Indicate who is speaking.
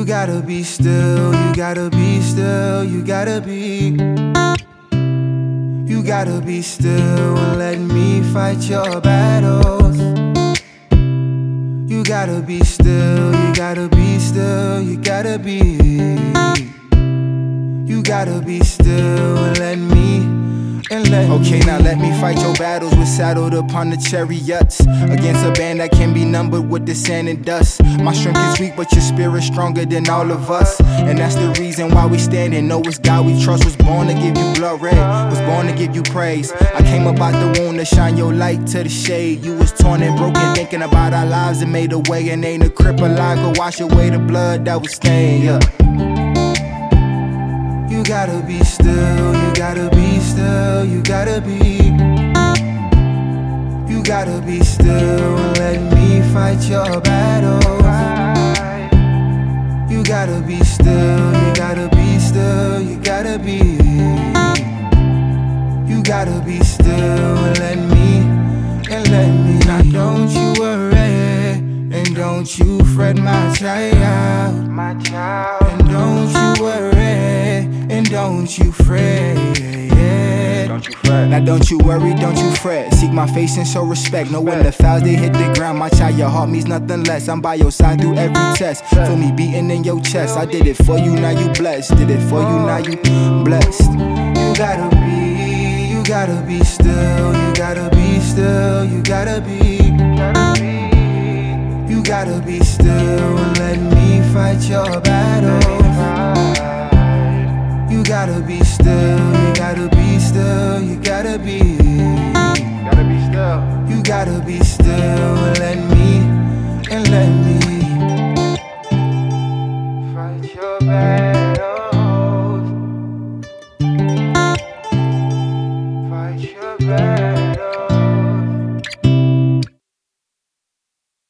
Speaker 1: You gotta be still, you gotta be still, you gotta be. You gotta be still and let me fight your battles. You gotta be still, you gotta be still, you gotta be. You gotta be still and let me. Okay, now let me fight your battles. We're saddled upon the chariots against a band that can be numbered with the sand and dust. My strength is weak, but your spirit's stronger than all of us, and that's the reason why we stand and know it's God we trust. Was born to give you glory, was born to give you praise. I came up out the womb to shine your light to the shade. You was torn and broken, thinking about our lives and made a way. And ain't a cripple I could wash away the blood that was stained. Yeah. You gotta be still, you gotta be still, you gotta be. You gotta be still and let me fight your battles. You gotta be still, you gotta be still, you gotta be. You gotta be still and let me. Now don't you worry, and don't you fret, my child. And don't you worry, and don't you fret. Now don't you worry, don't you fret. Seek my face and show respect. Know when the fouls they hit the ground, my child, your heart means nothing less. I'm by your side through every test. Feel me beating in your chest. I did it for you, now you blessed. Did it for you, now you blessed. You gotta be still, you gotta be still, you gotta be. You gotta be still and let me fight your battles. You gotta be still, you gotta be still, you gotta be. You gotta be still and let me fight your battles.